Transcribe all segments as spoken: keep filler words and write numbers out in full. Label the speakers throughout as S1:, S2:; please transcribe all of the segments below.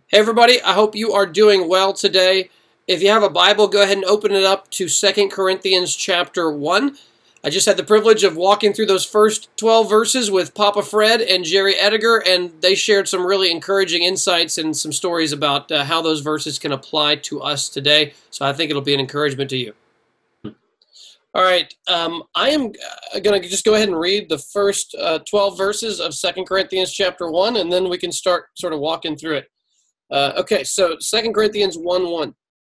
S1: Hey everybody, I hope you are doing well today. If you have a Bible, go ahead and open it up to Second Corinthians chapter one. I just had the privilege of walking through those first twelve verses with Papa Fred and Jerry Ediger, and they shared some really encouraging insights and some stories about uh, how those verses can apply to us today. So I think it'll be an encouragement to you. All right, um, I am going to just go ahead and read the first uh, twelve verses of Second Corinthians chapter one, and then we can start sort of walking through it. Uh, okay, so Second Corinthians one one.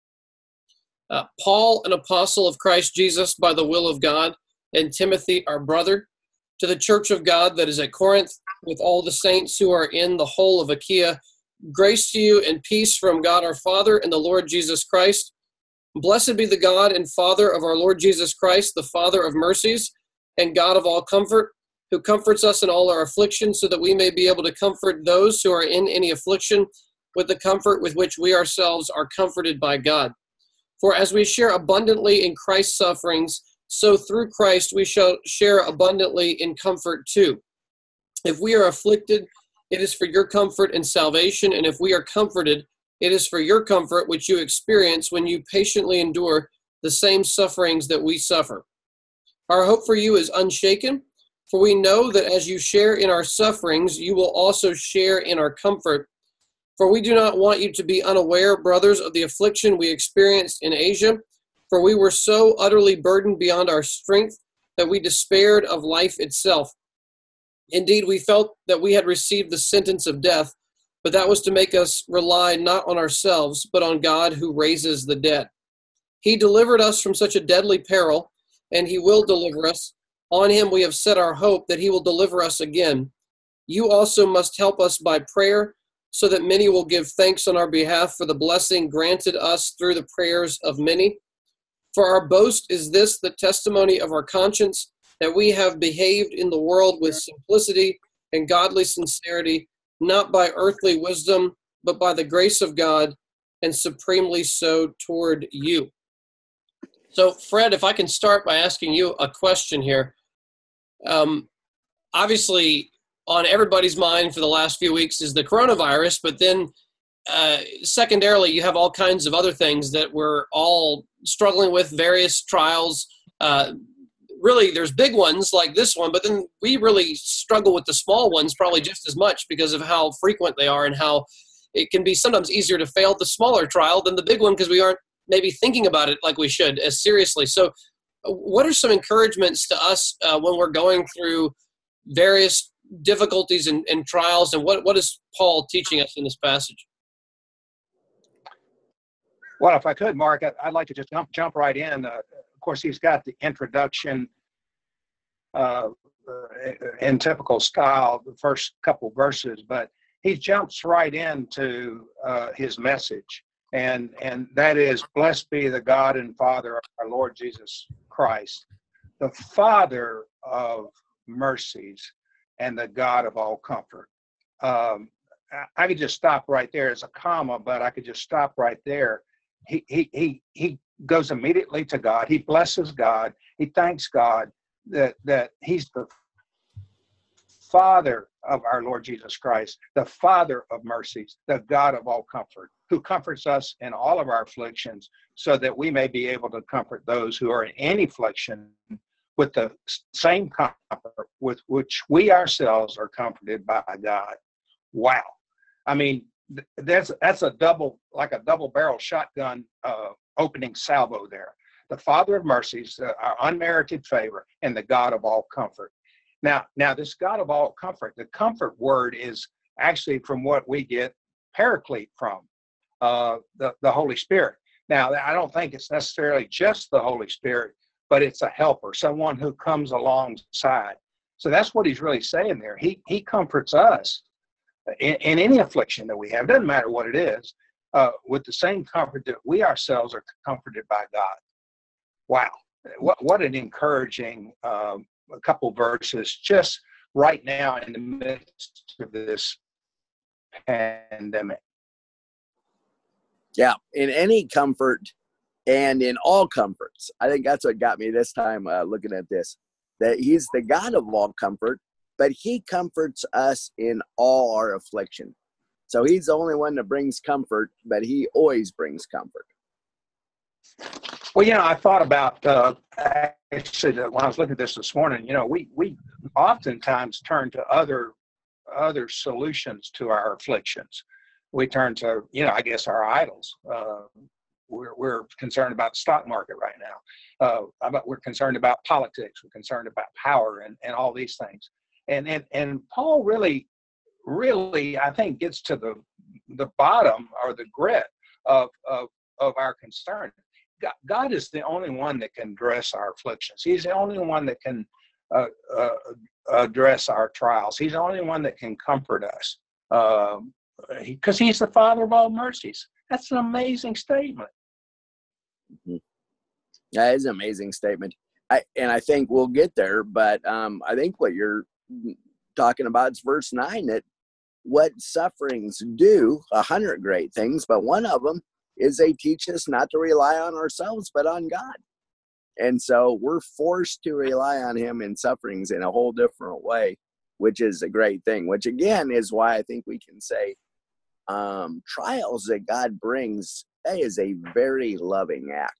S1: Uh, Paul, an apostle of Christ Jesus by the will of God, and Timothy, our brother, to the church of God that is at Corinth, with all the saints who are in the whole of Achaia, grace to you and peace from God our Father and the Lord Jesus Christ. Blessed be the God and Father of our Lord Jesus Christ, the Father of mercies and God of all comfort, who comforts us in all our affliction, so that we may be able to comfort those who are in any affliction with the comfort with which we ourselves are comforted by God. For as we share abundantly in Christ's sufferings, so through Christ we shall share abundantly in comfort too. If we are afflicted, it is for your comfort and salvation, and if we are comforted, it is for your comfort which you experience when you patiently endure the same sufferings that we suffer. Our hope for you is unshaken, for we know that as you share in our sufferings, you will also share in our comfort. For we do not want you to be unaware, brothers, of the affliction we experienced in Asia, for we were so utterly burdened beyond our strength that we despaired of life itself. Indeed, we felt that we had received the sentence of death, but that was to make us rely not on ourselves, but on God who raises the dead. He delivered us from such a deadly peril, and he will deliver us. On him we have set our hope that he will deliver us again. You also must help us by prayer, so that many will give thanks on our behalf for the blessing granted us through the prayers of many. For our boast is this, the testimony of our conscience, that we have behaved in the world with simplicity and godly sincerity, not by earthly wisdom, but by the grace of God, and supremely so toward you. So, Fred, if I can start by asking you a question here. Um, obviously, on everybody's mind for the last few weeks is the coronavirus, but then uh, secondarily, you have all kinds of other things that we're all struggling with, various trials. Uh, really, there's big ones like this one, but then we really struggle with the small ones probably just as much because of how frequent they are and how it can be sometimes easier to fail the smaller trial than the big one because we aren't maybe thinking about it like we should as seriously. So what are some encouragements to us uh, when we're going through various difficulties and, and trials, and what, what is Paul teaching us in this passage?
S2: Well, if I could, Mark, I'd like to just jump jump right in. Uh, of course, he's got the introduction uh, in typical style, the first couple verses, but he jumps right into uh, his message, and and that is, blessed be the God and Father of our Lord Jesus Christ, the Father of mercies and the God of all comfort. Um, I, I could just stop right there as a comma, but I could just stop right there. He he he he goes immediately to God. He blesses God. He thanks God that that He's the Father of our Lord Jesus Christ, the Father of mercies, the God of all comfort, who comforts us in all of our afflictions, so that we may be able to comfort those who are in any affliction with the same comfort with which we ourselves are comforted by God. Wow. I mean, that's that's a double, like a double barrel shotgun uh, opening salvo there. The Father of mercies, uh, our unmerited favor, and the God of all comfort. Now, now this God of all comfort, the comfort word is actually from what we get paraclete from, uh, the, the Holy Spirit. Now, I don't think it's necessarily just the Holy Spirit, but it's a helper, someone who comes alongside. So that's what he's really saying there. He he comforts us in, in any affliction that we have, doesn't matter what it is, uh, with the same comfort that we ourselves are comforted by God. Wow, what what an encouraging um, a couple verses just right now in the midst of this pandemic.
S3: Yeah, in any comfort and in all comforts. I think that's what got me this time uh, looking at this, that he's the God of all comfort, but he comforts us in all our affliction. So he's the only one that brings comfort, but he always brings comfort.
S2: Well, you know, I thought about, uh, actually, when I was looking at this this morning, you know, we, we oftentimes turn to other other solutions to our afflictions. We turn to, you know, I guess our idols. Uh, we're, we're concerned about the stock market right now. Uh, about, we're concerned about politics. We're concerned about power and, and all these things. And, and, and Paul really, really, I think, gets to the, the bottom or the grit of, of, of our concern. God, God is the only one that can address our afflictions. He's the only one that can uh, uh, address our trials. He's the only one that can comfort us, because uh, he, he's the Father of all mercies. That's an amazing statement.
S3: Mm-hmm. That is an amazing statement. I, and I think we'll get there, but um, I think what you're talking about is verse nine, that what sufferings do, a hundred great things, but one of them is they teach us not to rely on ourselves, but on God. And so we're forced to rely on him in sufferings in a whole different way, which is a great thing, which again is why I think we can say um, trials that God brings, that is a very loving act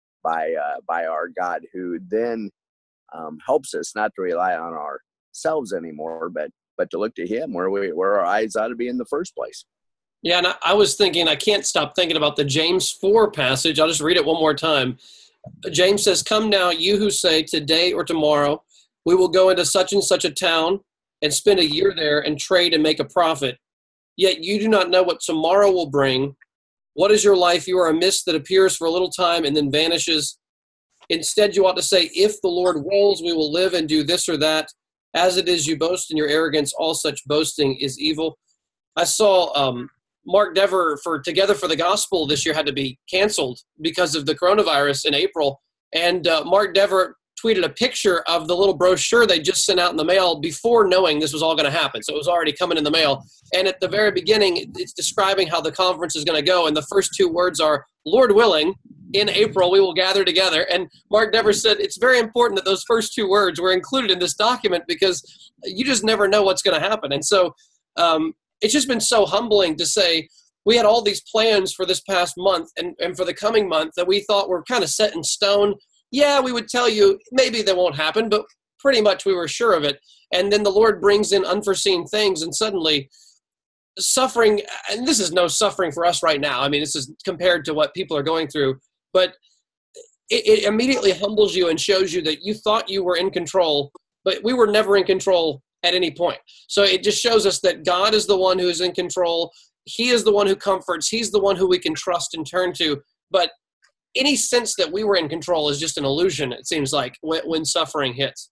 S3: by uh, by our God, who then um, helps us not to rely on ourselves anymore, but but to look to him where we where our eyes ought to be in the first place.
S1: Yeah, and I, I was thinking, I can't stop thinking about the James four passage. I'll just read it one more time. James says, "Come now, you who say today or tomorrow, we will go into such and such a town and spend a year there and trade and make a profit. Yet you do not know what tomorrow will bring. What is your life? You are a mist that appears for a little time and then vanishes. Instead, you ought to say, if the Lord wills, we will live and do this or that. As it is, you boast in your arrogance. All such boasting is evil." I saw um, Mark Dever for Together for the Gospel this year had to be canceled because of the coronavirus in April. And uh, Mark Dever tweeted a picture of the little brochure they just sent out in the mail before knowing this was all going to happen. So it was already coming in the mail. And at the very beginning, it's describing how the conference is going to go. And the first two words are, "Lord willing, in April, we will gather together." And Mark Dever said it's very important that those first two words were included in this document because you just never know what's going to happen. And so um, it's just been so humbling to say we had all these plans for this past month and, and for the coming month that we thought were kind of set in stone. Yeah, we would tell you maybe that won't happen, but pretty much we were sure of it. And then the Lord brings in unforeseen things, and suddenly suffering, and this is no suffering for us right now. I mean, this is compared to what people are going through, but it, it immediately humbles you and shows you that you thought you were in control, but we were never in control at any point. So it just shows us that God is the one who is in control. He is the one who comforts. He's the one who we can trust and turn to. But any sense that we were in control is just an illusion, it seems like, when, when suffering hits.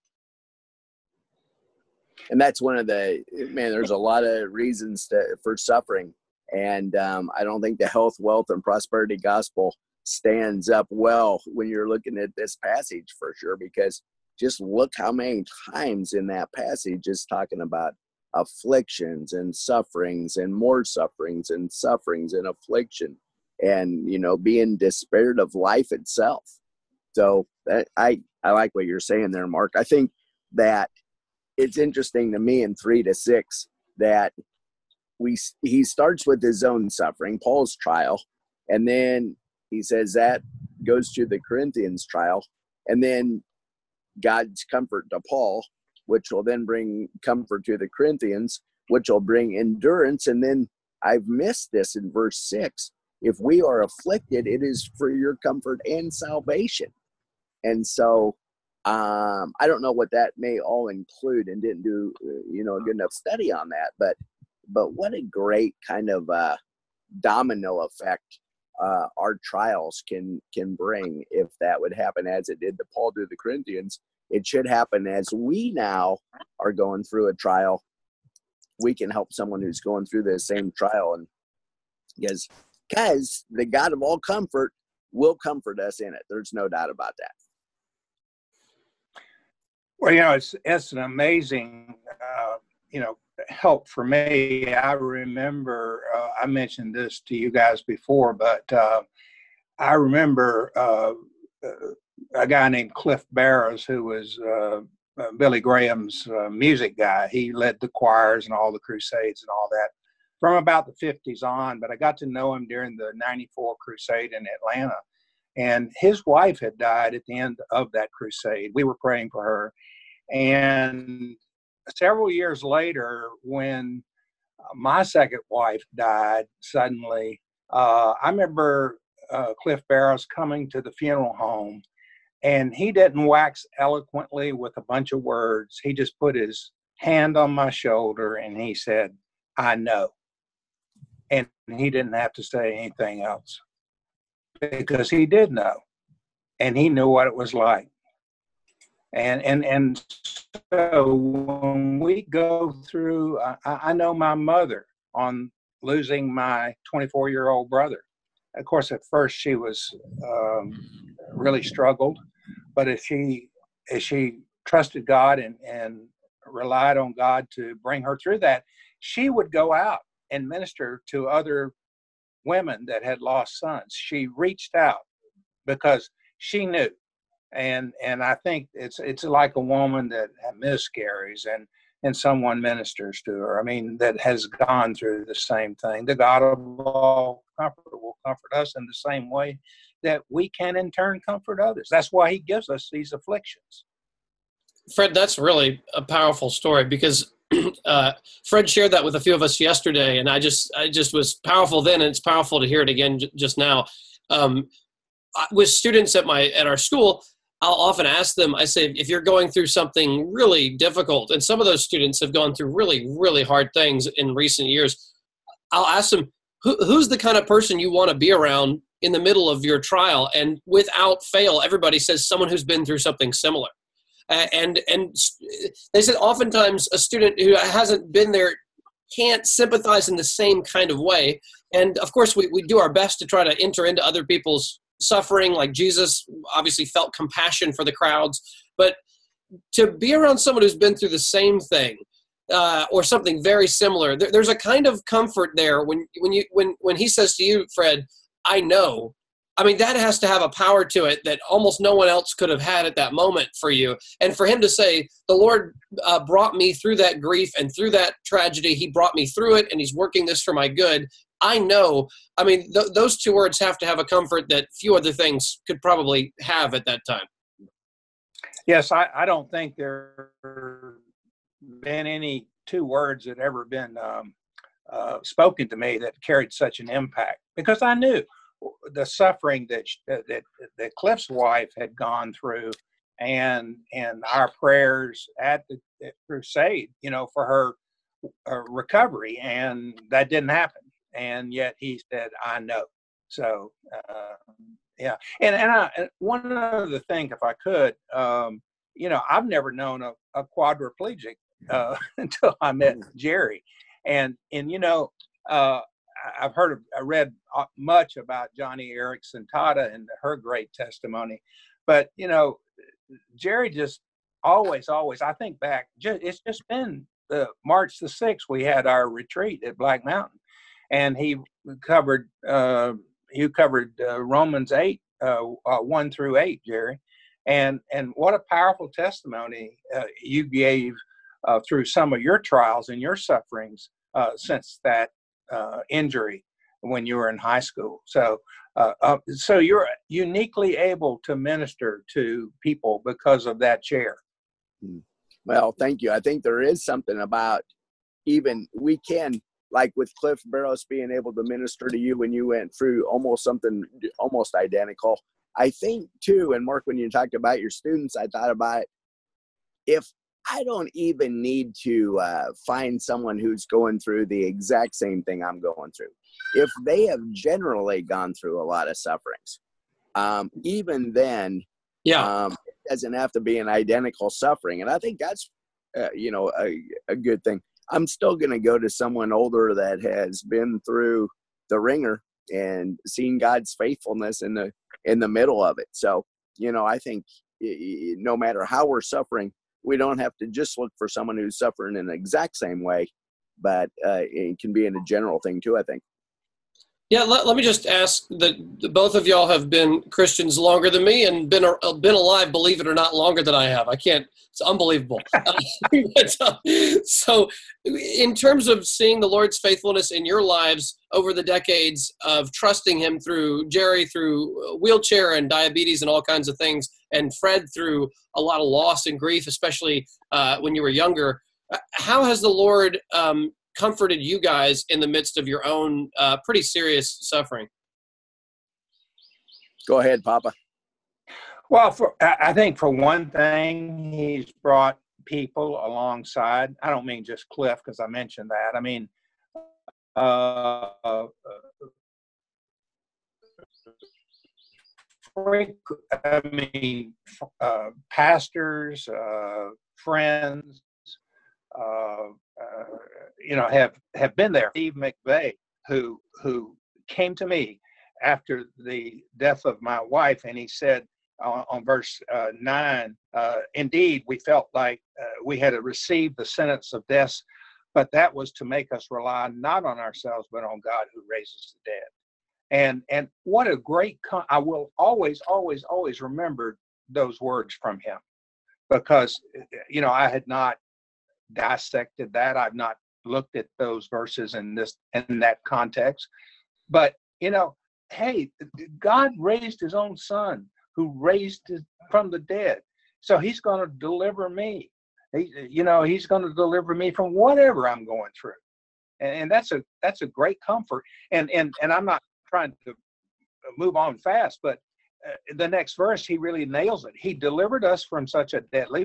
S3: And that's one of the, man, there's a lot of reasons to, for suffering. And um, I don't think the health, wealth, and prosperity gospel stands up well when you're looking at this passage for sure, because just look how many times in that passage is talking about afflictions and sufferings and more sufferings and sufferings and affliction and, you know, being despaired of life itself. So that, I, I like what you're saying there, Mark. I think that it's interesting to me in three to six that we he starts with his own suffering, Paul's trial, and then he says that goes to the Corinthians trial, and then God's comfort to Paul, which will then bring comfort to the Corinthians, which will bring endurance. And then I've missed this in verse six. If we are afflicted, it is for your comfort and salvation. And so um, I don't know what that may all include, and didn't do, you know, a good enough study on that. But but what a great kind of uh, domino effect uh, our trials can can bring if that would happen as it did to Paul to the Corinthians. It should happen as we now are going through a trial. We can help someone who's going through the same trial, and because because the God of all comfort will comfort us in it. There's no doubt about that.
S2: Well, you know, it's it's an amazing, uh, you know, help for me. I remember uh, I mentioned this to you guys before, but uh, I remember uh, a guy named Cliff Barrows, who was uh, uh, Billy Graham's uh, music guy. He led the choirs and all the crusades and all that. from about the fifties on, but I got to know him during the ninety-four crusade in Atlanta. And his wife had died at the end of that crusade. We were praying for her. And several years later, when my second wife died suddenly, uh, I remember uh, Cliff Barrows coming to the funeral home, and he didn't wax eloquently with a bunch of words. He just put his hand on my shoulder and he said, "I know." And he didn't have to say anything else, because he did know, and he knew what it was like. And and and so when we go through, I, I know my mother on losing my twenty-four-year-old brother. Of course, at first she was um, really struggled, but if she if she trusted God and and relied on God to bring her through that, she would go out and minister to other women that had lost sons. She reached out because she knew. And and I think it's it's like a woman that miscarries and and someone ministers to her. I mean, that has gone through the same thing. The God of all comfort will comfort us in the same way that we can in turn comfort others. That's why he gives us these afflictions.
S1: Fred, that's really a powerful story, because uh, Fred shared that with a few of us yesterday, and I just I just was powerful then, and it's powerful to hear it again j- just now. Um, with students at my at our school, I'll often ask them, I say, if you're going through something really difficult, and some of those students have gone through really, really hard things in recent years, I'll ask them, Who, who's the kind of person you want to be around in the middle of your trial? And without fail, everybody says someone who's been through something similar. Uh, and and they said oftentimes a student who hasn't been there can't sympathize in the same kind of way. And of course, we, we do our best to try to enter into other people's suffering, like Jesus obviously felt compassion for the crowds. But to be around someone who's been through the same thing uh, or something very similar, there, there's a kind of comfort there when when you when when he says to you, Fred, "I know." I mean, that has to have a power to it that almost no one else could have had at that moment for you. And for him to say, the Lord uh, brought me through that grief and through that tragedy. He brought me through it, and he's working this for my good. I know. I mean, th- those two words have to have a comfort that few other things could probably have at that time.
S2: Yes, I, I don't think there have been any two words that ever been um, uh, spoken to me that carried such an impact, because I knew the suffering that that that Cliff's wife had gone through, and and our prayers at the at crusade, you know, for her uh, recovery, and that didn't happen. And yet he said, "I know." So uh, yeah, and and I, one other thing, if I could, um, you know, I've never known a, a quadriplegic uh, until I met Jerry, and and you know. Uh, I've heard, of, I read much about Joni Eareckson Tada and her great testimony, but you know, Jerry just always, always. I think back, just, it's just been the March the sixth. We had our retreat at Black Mountain, and he covered uh, he covered uh, Romans eight, uh, uh, one through eight, Jerry, and and what a powerful testimony uh, you gave uh, through some of your trials and your sufferings uh, since that. Uh, injury when you were in high school. So, uh, uh, so you're uniquely able to minister to people because of that chair.
S3: Well, thank you. I think there is something about, even we can, like with Cliff Barrows being able to minister to you when you went through almost something almost identical. I think too, and Mark, when you talked about your students, I thought about if I don't even need to uh, find someone who's going through the exact same thing I'm going through. If they have generally gone through a lot of sufferings, um, even then,
S1: yeah,
S3: um, it doesn't have to be an identical suffering. And I think that's, uh, you know, a, a good thing. I'm still going to go to someone older that has been through the ringer and seen God's faithfulness in the in the middle of it. So, you know, I think no matter how we're suffering, we don't have to just look for someone who's suffering in the exact same way, but uh, it can be in a general thing too, I think.
S1: Yeah, let, let me just ask that both of y'all have been Christians longer than me and been uh, been alive, believe it or not, longer than I have. I can't, it's unbelievable. But, uh, so in terms of seeing the Lord's faithfulness in your lives over the decades of trusting him through Jerry, through wheelchair and diabetes and all kinds of things, and Fred through a lot of loss and grief, especially uh, when you were younger, how has the Lord um, comforted you guys in the midst of your own uh, pretty serious suffering?
S3: Go ahead, Papa.
S2: Well, for, I think for one thing, he's brought people alongside. I don't mean just Cliff, because I mentioned that. I mean, uh, uh, I mean, uh, pastors, uh, friends, uh, uh, you know, have, have been there. Steve McVeigh, who who came to me after the death of my wife, and he said on, on verse uh, nine, uh, indeed, we felt like uh, we had received the sentence of death, but that was to make us rely not on ourselves, but on God who raises the dead. And and what a great, con- I will always, always, always remember those words from him, because, you know, I had not dissected that. I've not looked at those verses in this, in that context. But, you know, hey, God raised his own son who raised it from the dead. So he's going to deliver me. He, you know, he's going to deliver me from whatever I'm going through. And, and that's a, that's a great comfort. And, and, and I'm not trying to move on fast, but uh, the next verse, he really nails it. He delivered us from such a deadly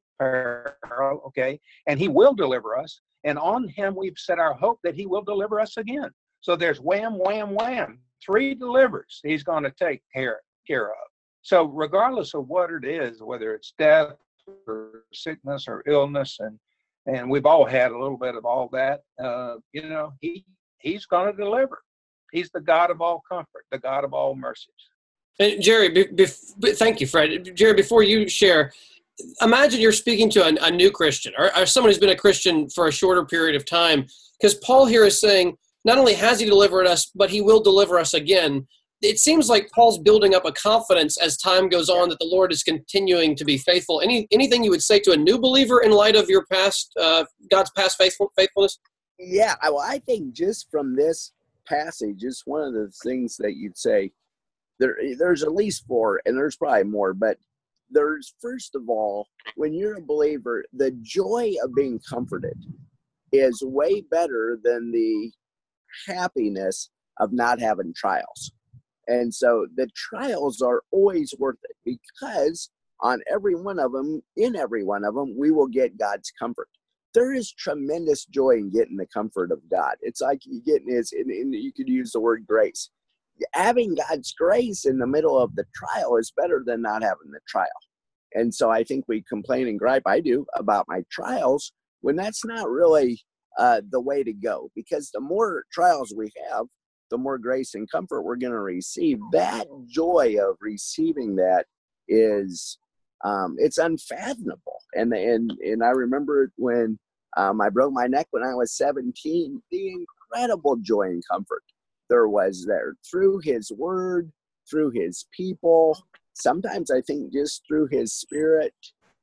S2: peril, okay, and he will deliver us. And on him we've set our hope that he will deliver us again. So there's wham, wham, wham, three delivers he's going to take care, care of. So regardless of what it is, whether it's death or sickness or illness, and and we've all had a little bit of all that, uh, you know, he he's going to deliver. He's the God of all comfort, the God of all mercies.
S1: And Jerry, be, be, thank you, Fred. Jerry, before you share, imagine you're speaking to a, a new Christian or, or someone who's been a Christian for a shorter period of time, because Paul here is saying, not only has he delivered us, but he will deliver us again. It seems like Paul's building up a confidence as time goes on that the Lord is continuing to be faithful. Any anything you would say to a new believer in light of your past, uh, God's past faithful, faithfulness?
S3: Yeah, well, I think just from this passage, it's one of the things that you'd say, there. there's at least four, and there's probably more, but there's, first of all, when you're a believer, the joy of being comforted is way better than the happiness of not having trials. And so the trials are always worth it, because on every one of them, in every one of them, we will get God's comfort. There is tremendous joy in getting the comfort of God. It's like you getting his, and, and you could use the word grace. Having God's grace in the middle of the trial is better than not having the trial. And so I think we complain and gripe, I do, about my trials, when that's not really uh, the way to go. Because the more trials we have, the more grace and comfort we're going to receive. That joy of receiving that is, um, it's unfathomable. And, and, and I remember when um, I broke my neck when I was seventeen, the incredible joy and comfort there was there through his word, through his people, sometimes I think just through his spirit,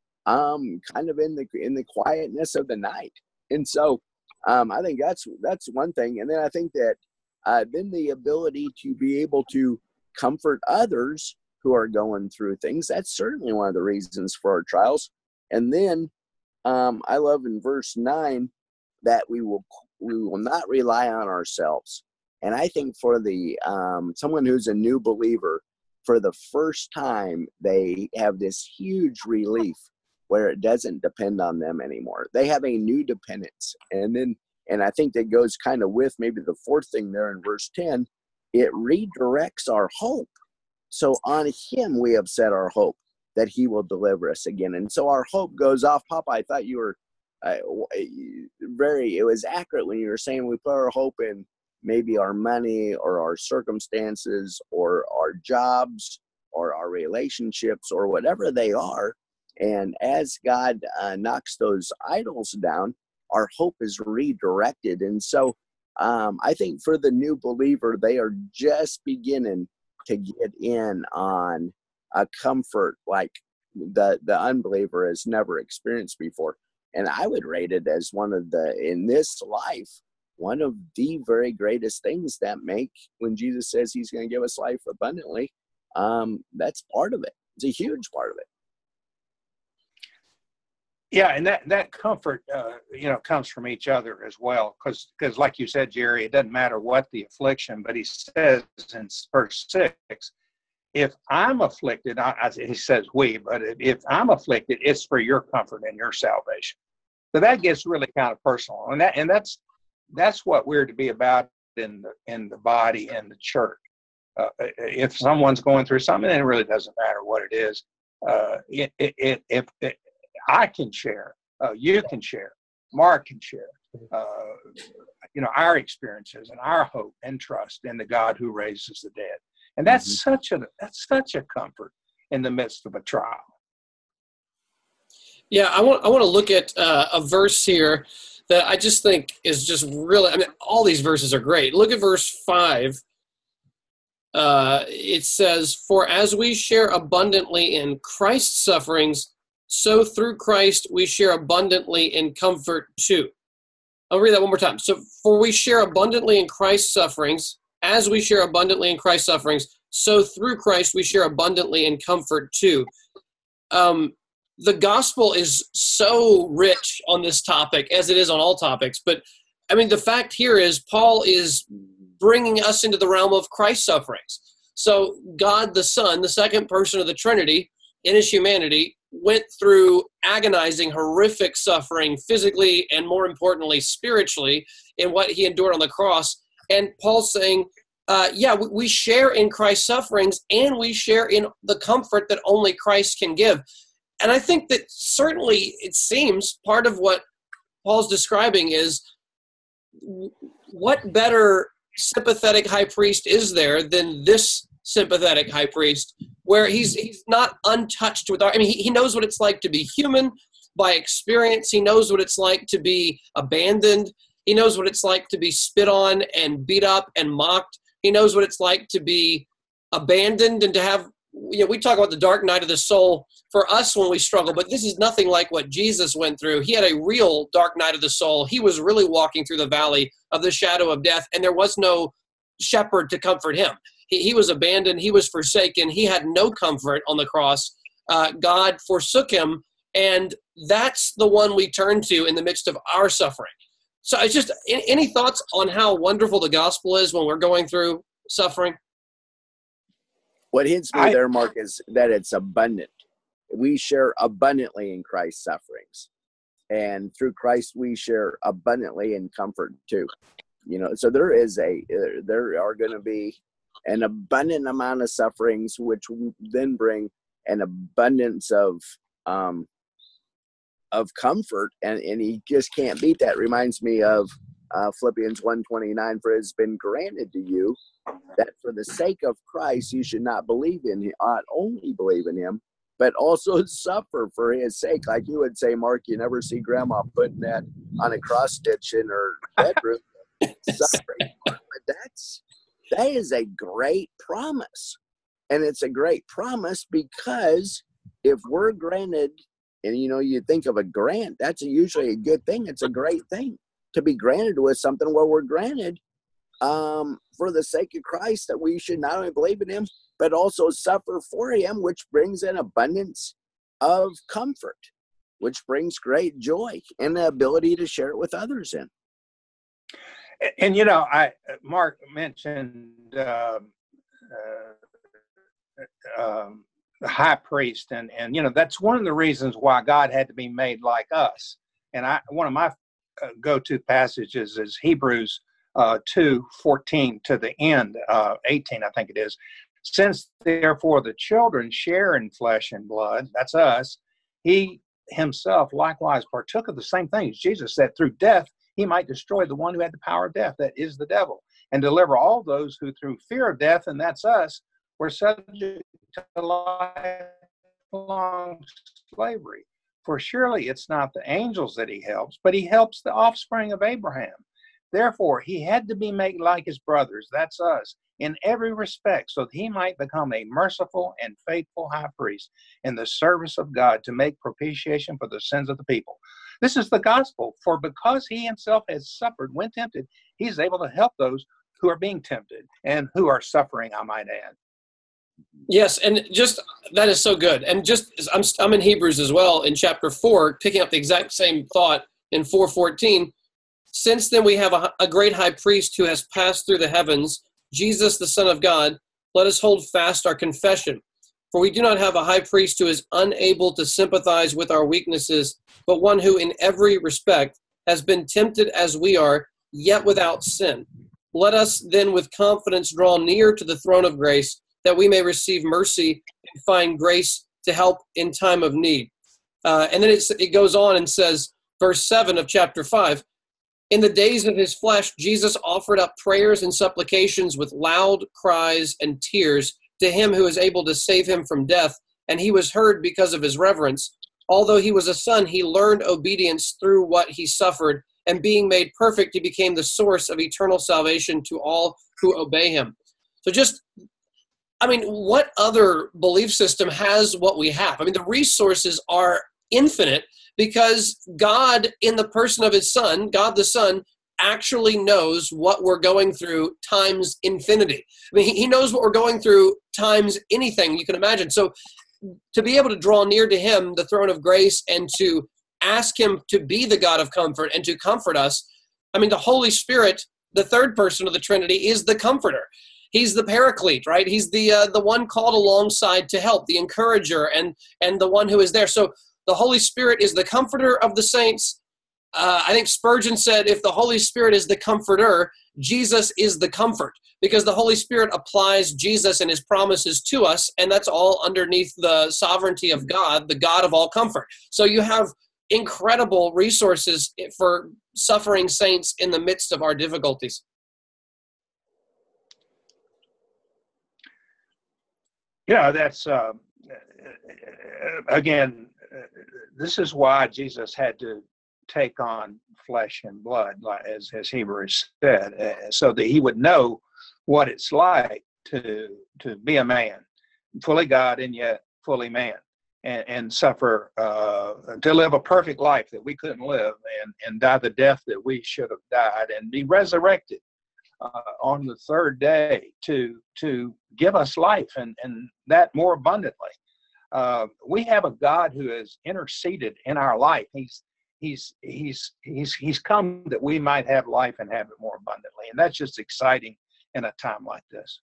S3: um, kind of in the in the quietness of the night. And so um, I think that's that's one thing. And then I think that uh, then the ability to be able to comfort others who are going through things, that's certainly one of the reasons for our trials. And then um, I love in verse nine that we will we will not rely on ourselves. And I think for the um, someone who's a new believer, for the first time, they have this huge relief where it doesn't depend on them anymore. They have a new dependence. And then, and I think that goes kind of with maybe the fourth thing there in verse ten, it redirects our hope. So on him, we have set our hope that he will deliver us again. And so our hope goes off. Papa, I thought you were uh, very, it was accurate when you were saying we put our hope in maybe our money or our circumstances or our jobs or our relationships or whatever they are. And as God uh, knocks those idols down, our hope is redirected. And so Um, I think for the new believer, they are just beginning to get in on a comfort like the the unbeliever has never experienced before. And I would rate it as one of the, in this life, one of the very greatest things that make, when Jesus says he's going to give us life abundantly, um, that's part of it. It's a huge part of it.
S2: Yeah, and that, that comfort, uh, you know, comes from each other as well. Because, because like you said, Jerry, it doesn't matter what the affliction, but he says in verse six, if I'm afflicted, I, I, he says we, but if I'm afflicted, it's for your comfort and your salvation. So that gets really kind of personal. And that and that's that's what we're to be about in the, in the body and the church. Uh, if someone's going through something, then it really doesn't matter what it is. Uh, it, it, it, if it, I can share, uh, you can share, Mark can share, uh, you know, our experiences and our hope and trust in the God who raises the dead. And that's mm-hmm. such a that's such a comfort in the midst of a trial.
S1: Yeah, I want I want to look at uh, a verse here that I just think is just really. I mean, all these verses are great. Look at verse five. Uh, it says, "For as we share abundantly in Christ's sufferings, so through Christ we share abundantly in comfort too." I'll read that one more time. So, for we share abundantly in Christ's sufferings, as we share abundantly in Christ's sufferings, so through Christ we share abundantly in comfort too. Um, the gospel is so rich on this topic, as it is on all topics. But, I mean, the fact here is Paul is bringing us into the realm of Christ's sufferings. So God the Son, the second person of the Trinity, in his humanity, went through agonizing, horrific suffering physically and, more importantly, spiritually in what he endured on the cross. And Paul's saying, uh, yeah, we, we share in Christ's sufferings, and we share in the comfort that only Christ can give. And I think that certainly it seems part of what Paul's describing is, what better sympathetic high priest is there than this sympathetic high priest, where he's he's not untouched with our, I mean, he, he knows what it's like to be human by experience. He knows what it's like to be abandoned. He knows what it's like to be spit on and beat up and mocked. He knows what it's like to be abandoned and to have, you know, we talk about the dark night of the soul for us when we struggle, but this is nothing like what Jesus went through. He had a real dark night of the soul. He was really walking through the valley of the shadow of death, and there was no shepherd to comfort him. He, he was abandoned. He was forsaken. He had no comfort on the cross. Uh, God forsook him, and that's the one we turn to in the midst of our suffering. So it's just, any thoughts on how wonderful the gospel is when we're going through suffering?
S3: What hits me
S2: I,
S3: there, Mark, is that it's abundant. We share abundantly in Christ's sufferings. And through Christ, we share abundantly in comfort too. You know, so there is a, there are going to be an abundant amount of sufferings, which then bring an abundance of, um, of comfort. And, and he just can't beat that. Reminds me of uh, Philippians one twenty-nine, for it has been granted to you that for the sake of Christ, you should not believe in him, not only believe in him, but also suffer for his sake. Like you would say, Mark, you never see grandma putting that on a cross stitch in her bedroom. Suffering. But that's, that is a great promise. And it's a great promise because if we're granted, and you know, you think of a grant, that's a, usually a good thing. It's a great thing to be granted with something where we're granted um, for the sake of Christ, that we should not only believe in him, but also suffer for him, which brings an abundance of comfort, which brings great joy and the ability to share it with others in.
S2: And, and you know, I Mark mentioned uh, uh, um, the high priest, and and you know, that's one of the reasons why God had to be made like us. And I, one of my uh, go-to passages is Hebrews uh, two fourteen to the end, uh, eighteen, I think it is. Since therefore the children share in flesh and blood, that's us, he himself likewise partook of the same things. Jesus said through death, he might destroy the one who had the power of death, that is the devil, and deliver all those who through fear of death, and that's us, were subject to lifelong slavery. For surely it's not the angels that he helps, but he helps the offspring of Abraham. Therefore, he had to be made like his brothers, that's us, in every respect, so that he might become a merciful and faithful high priest in the service of God to make propitiation for the sins of the people. This is the gospel, for because he himself has suffered when tempted, he's able to help those who are being tempted and who are suffering, I might add.
S1: Yes, and just that is so good. And just I'm I'm in Hebrews as well in chapter four, picking up the exact same thought in four fourteen. Since then we have a, a great high priest who has passed through the heavens, Jesus the Son of God. Let us hold fast our confession. For we do not have a high priest who is unable to sympathize with our weaknesses, but one who in every respect has been tempted as we are, yet without sin. Let us then with confidence draw near to the throne of grace, that we may receive mercy and find grace to help in time of need. Uh, and then it's, it goes on and says, verse seven of chapter five, in the days of his flesh, Jesus offered up prayers and supplications with loud cries and tears to him who is able to save him from death, and he was heard because of his reverence. Although he was a son, he learned obedience through what he suffered, and being made perfect, he became the source of eternal salvation to all who obey him. So just, I mean, what other belief system has what we have? I mean, the resources are infinite because God, in the person of his son, God the Son, actually knows what we're going through times infinity. I mean, he, he knows what we're going through times anything you can imagine. So to be able to draw near to him, the throne of grace, and to ask him to be the God of comfort and to comfort us, I mean, the Holy Spirit, the third person of the Trinity, is the comforter. He's the paraclete, right? He's the uh, the one called alongside to help, the encourager, and and the one who is there. So the Holy Spirit is the comforter of the saints. Uh, I think Spurgeon said, if the Holy Spirit is the comforter, Jesus is the comfort, because the Holy Spirit applies Jesus and his promises to us, and that's all underneath the sovereignty of God, the God of all comfort. So you have incredible resources for suffering saints in the midst of our difficulties.
S2: Yeah, that's, uh, again, this is why Jesus had to take on flesh and blood, as, as Hebrews said, uh, so that he would know what it's like to to be a man, fully God and yet fully man, and, and suffer, uh, to live a perfect life that we couldn't live, and, and die the death that we should have died, and be resurrected uh, on the third day to to give us life, and, and that more abundantly. Uh, we have a God who has interceded in our life. He's He's he's he's he's come that we might have life and have it more abundantly, and that's just exciting in a time like this.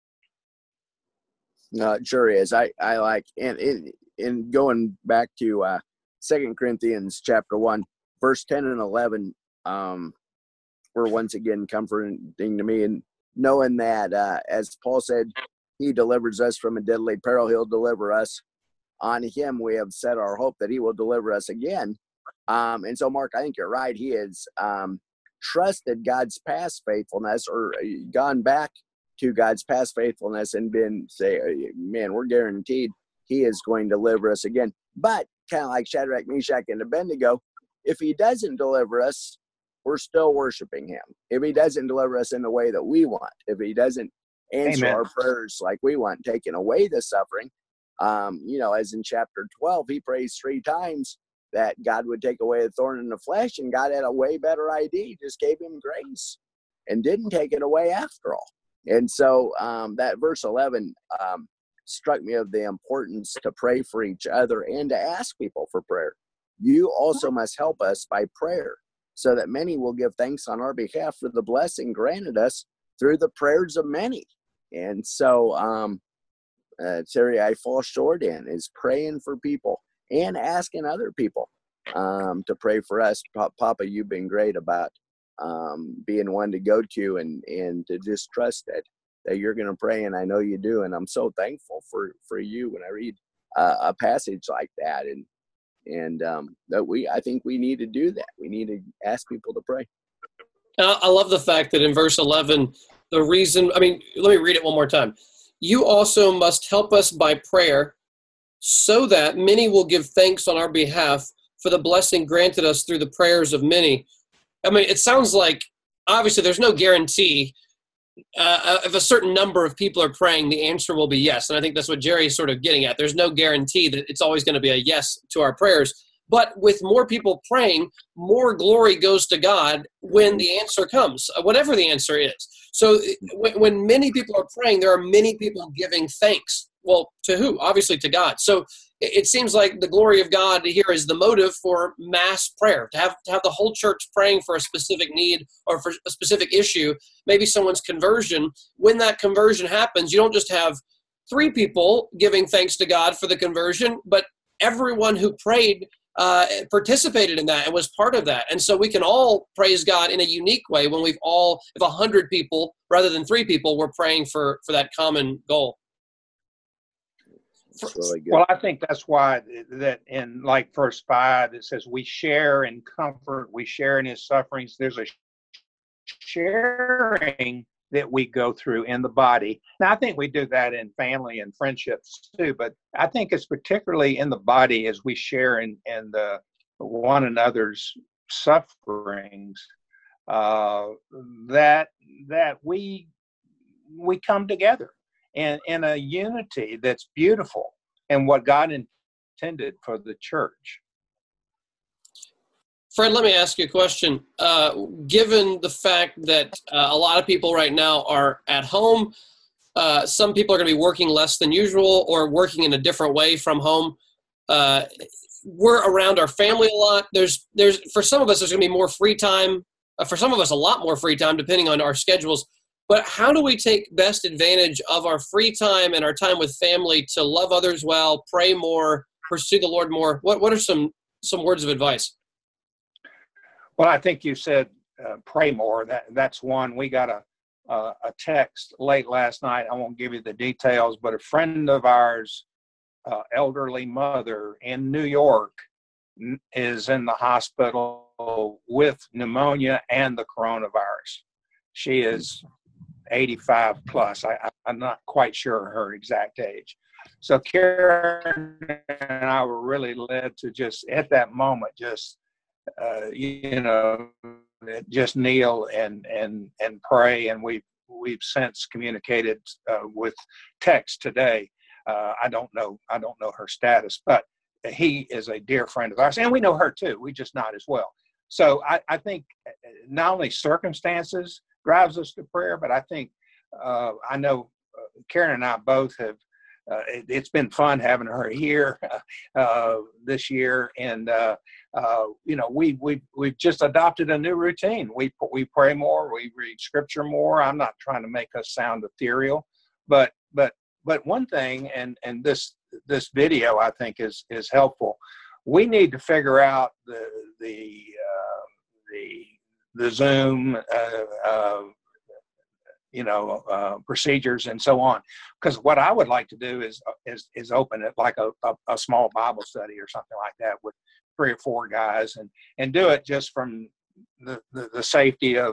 S3: No, it sure is. I I like and in in going back to uh, Second Corinthians chapter one, verse ten and eleven, um, were once again comforting to me, and knowing that uh, as Paul said, he delivers us from a deadly peril. He'll deliver us. On him we have set our hope that he will deliver us again. Um, and so, Mark, I think you're right. He has um, trusted God's past faithfulness, or gone back to God's past faithfulness, and been say, man, we're guaranteed he is going to deliver us again. But kind of like Shadrach, Meshach, and Abednego, if he doesn't deliver us, we're still worshiping him. If he doesn't deliver us in the way that we want, if he doesn't answer
S2: Amen.
S3: Our prayers like we want, taking away the suffering, um, you know, as in chapter twelve, he prays three times that God would take away the thorn in the flesh, and God had a way better idea. He just gave him grace and didn't take it away after all. And so um, that verse eleven um, struck me of the importance to pray for each other and to ask people for prayer. You also must help us by prayer, so that many will give thanks on our behalf for the blessing granted us through the prayers of many. And so, um, uh, Terry, I fall short in is praying for people and asking other people um, to pray for us. Papa, you've been great about um, being one to go to, and, and to just trust that, that you're going to pray, and I know you do. And I'm so thankful for, for you when I read uh, a passage like that. And and um, that we, I think we need to do that. We need to ask people to pray.
S1: I love the fact that in verse eleven, the reason, I mean, let me read it one more time. You also must help us by prayer, so that many will give thanks on our behalf for the blessing granted us through the prayers of many. I mean, it sounds like obviously there's no guarantee uh, if a certain number of people are praying, the answer will be yes. And I think that's what Jerry is sort of getting at. There's no guarantee that it's always going to be a yes to our prayers. But with more people praying, more glory goes to God when the answer comes, whatever the answer is. So when many people are praying, there are many people giving thanks. Well, to who? Obviously to God. So it seems like the glory of God here is the motive for mass prayer, to have to have the whole church praying for a specific need or for a specific issue, maybe someone's conversion. When that conversion happens, you don't just have three people giving thanks to God for the conversion, but everyone who prayed uh, participated in that and was part of that. And so we can all praise God in a unique way when we've all, if a hundred people rather than three people were praying for, for that common goal.
S3: Really good.
S2: Well, I think that's why that in like verse five, it says we share in comfort, we share in his sufferings. There's a sharing that we go through in the body. Now, I think we do that in family and friendships too, but I think it's particularly in the body as we share in, in the one another's sufferings, uh, that that we we come together in, in a unity that's beautiful and what God intended for the church.
S1: Fred, let me ask you a question. Uh, given the fact that uh, a lot of people right now are at home, uh, some people are going to be working less than usual or working in a different way from home. Uh, we're around our family a lot. There's, there's for some of us, there's going to be more free time. Uh, for some of us, a lot more free time, depending on our schedules. But how do we take best advantage of our free time and our time with family to love others well, pray more, pursue the Lord more? What What are some some words of advice?
S2: Well, I think you said uh, pray more. That that's one. We got a uh, a text late last night. I won't give you the details, but a friend of ours, uh, elderly mother in New York, n- is in the hospital with pneumonia and the coronavirus. She is eighty-five plus. I, I, I'm not quite sure her exact age. So Karen and I were really led to just at that moment, just, uh, you know, just kneel and, and, and pray. And we've, we've since communicated uh, with text today. Uh, I don't know, I don't know her status, but he is a dear friend of ours and we know her too. We just not as well. So I, I think not only circumstances drives us to prayer, but I think uh, I know uh, Karen and I both have. Uh, it, it's been fun having her here uh, this year, and uh, uh, you know we we we've just adopted a new routine. We we pray more, we read scripture more. I'm not trying to make us sound ethereal, but but but one thing, and and this this video I think is is helpful. We need to figure out the the uh, the the Zoom, uh, uh, you know, uh, procedures and so on. Because what I would like to do is is is open it like a, a, a small Bible study or something like that with three or four guys, and and do it just from the the, the safety of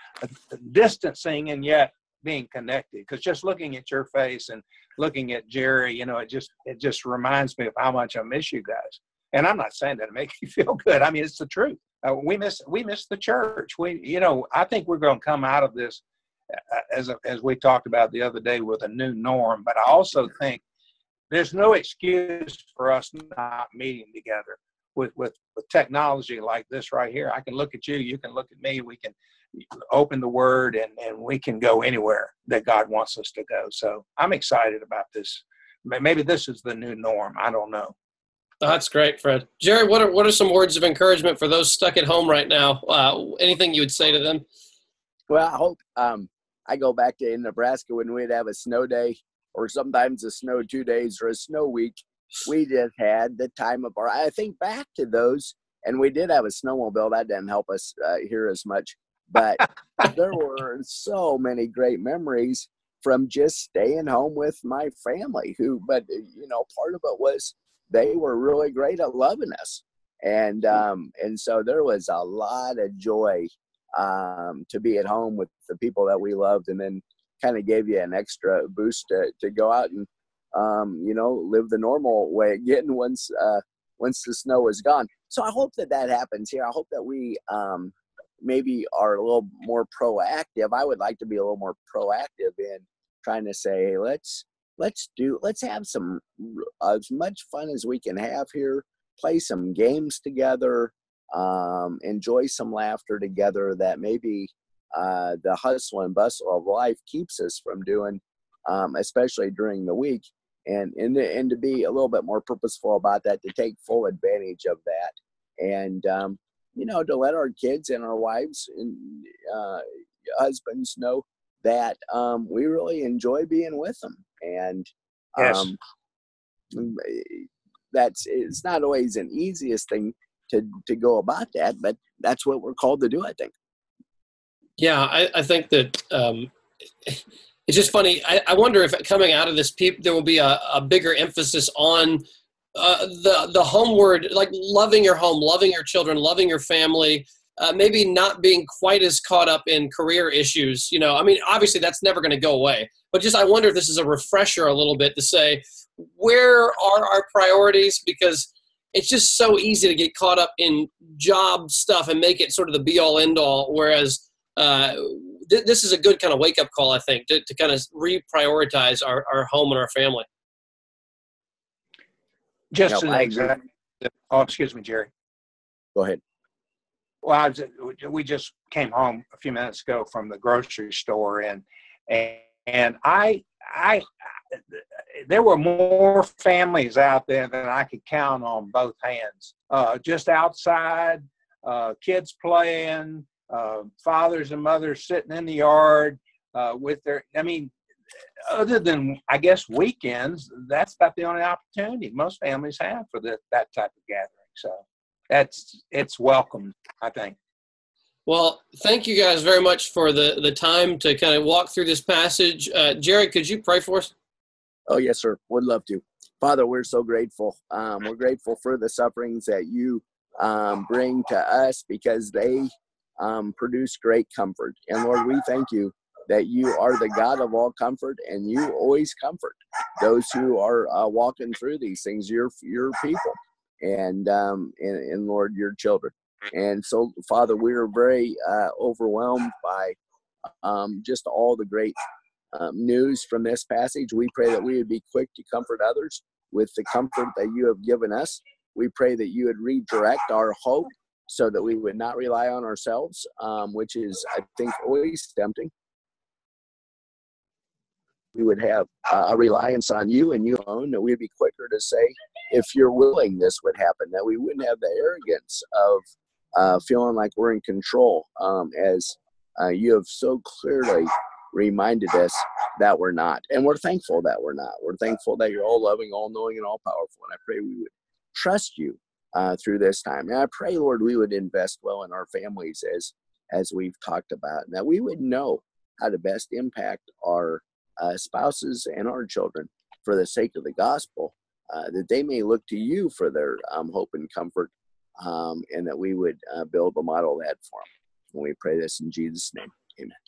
S2: distancing and yet being connected. Because just looking at your face and looking at Jerry, you know, it just it just reminds me of how much I miss you guys. And I'm not saying that to make you feel good. I mean, it's the truth. Uh, we miss we miss the church. We, you know, I think we're going to come out of this uh, as a, as we talked about the other day with a new norm. But I also think there's no excuse for us not meeting together with with with technology like this right here. I can look at you, you can look at me. We can open the Word and and we can go anywhere that God wants us to go. So I'm excited about this. Maybe this is the new norm. I don't know.
S1: Oh, that's great, Fred. Jerry, what are what are some words of encouragement for those stuck at home right now? Uh, anything you would say to them?
S3: Well, I hope um, I go back to in Nebraska when we'd have a snow day or sometimes a snow two days or a snow week. We just had the time of our, I think back to those, and we did have a snowmobile. That didn't help us uh, here as much, but there were so many great memories from just staying home with my family who, but you know, part of it was they were really great at loving us. And, um, and so there was a lot of joy, um, to be at home with the people that we loved, and then kind of gave you an extra boost to, to go out and, um, you know, live the normal way again once, uh, once the snow is gone. So I hope that that happens here. I hope that we, um, maybe are a little more proactive. I would like to be a little more proactive in trying to say, hey, let's let's do let's have some as much fun as we can have here, play some games together, um, enjoy some laughter together that maybe uh, the hustle and bustle of life keeps us from doing, um, especially during the week, and and and to be a little bit more purposeful about that, to take full advantage of that, and um, you know, to let our kids and our wives and uh, husbands know that um, we really enjoy being with them. And
S2: Yes.
S3: um, that's, it's not always an easiest thing to, to go about that, but that's what we're called to do, I think.
S1: Yeah, I, I think that um, it's just funny. I, I wonder if coming out of this, peop, there will be a, a bigger emphasis on uh, the the homeward, like loving your home, loving your children, loving your family, uh, maybe not being quite as caught up in career issues. You know, I mean, obviously that's never going to go away. But just I wonder if this is a refresher a little bit to say, where are our priorities? Because it's just so easy to get caught up in job stuff and make it sort of the be-all, end-all, whereas uh, th- this is a good kind of wake-up call, I think, to, to kind of reprioritize our, our home and our family.
S2: Just
S3: No,
S2: an
S3: I agree.
S2: example. Oh, excuse me, Jerry.
S3: Go ahead.
S2: Well, I was, we just came home a few minutes ago from the grocery store, and and, and I I there were more families out there than I could count on both hands. Uh, just outside, uh, kids playing, uh, fathers and mothers sitting in the yard uh, with their. I mean, other than I guess weekends, that's about the only opportunity most families have for the, that type of gathering. So that's it's welcome, I think.
S1: Well, thank you guys very much for the, the time to kind of walk through this passage. Uh, Jerry, could you pray for us?
S3: Oh, yes, sir. Would love to. Father, we're so grateful. Um, we're grateful for the sufferings that you um, bring to us, because they um, produce great comfort. And Lord, we thank you that you are the God of all comfort, and you always comfort those who are uh, walking through these things, your your people, and, um, and, and Lord, your children. And so, Father, we are very uh, overwhelmed by um, just all the great um, news from this passage. We pray that we would be quick to comfort others with the comfort that you have given us. We pray that you would redirect our hope so that we would not rely on ourselves, um, which is, I think, always tempting. We would have uh, a reliance on you and you alone, that we'd be quicker to say, if you're willing, this would happen, that we wouldn't have the arrogance of uh, feeling like we're in control, um, as uh, you have so clearly reminded us that we're not. And we're thankful that we're not. We're thankful that you're all loving, all knowing, and all powerful. And I pray we would trust you uh, through this time. And I pray, Lord, we would invest well in our families as, as we've talked about, and that we would know how to best impact our uh, spouses and our children for the sake of the gospel, uh, that they may look to you for their um, hope and comfort, um, and that we would uh, build a model of that for them. And we pray this in Jesus' name. Amen.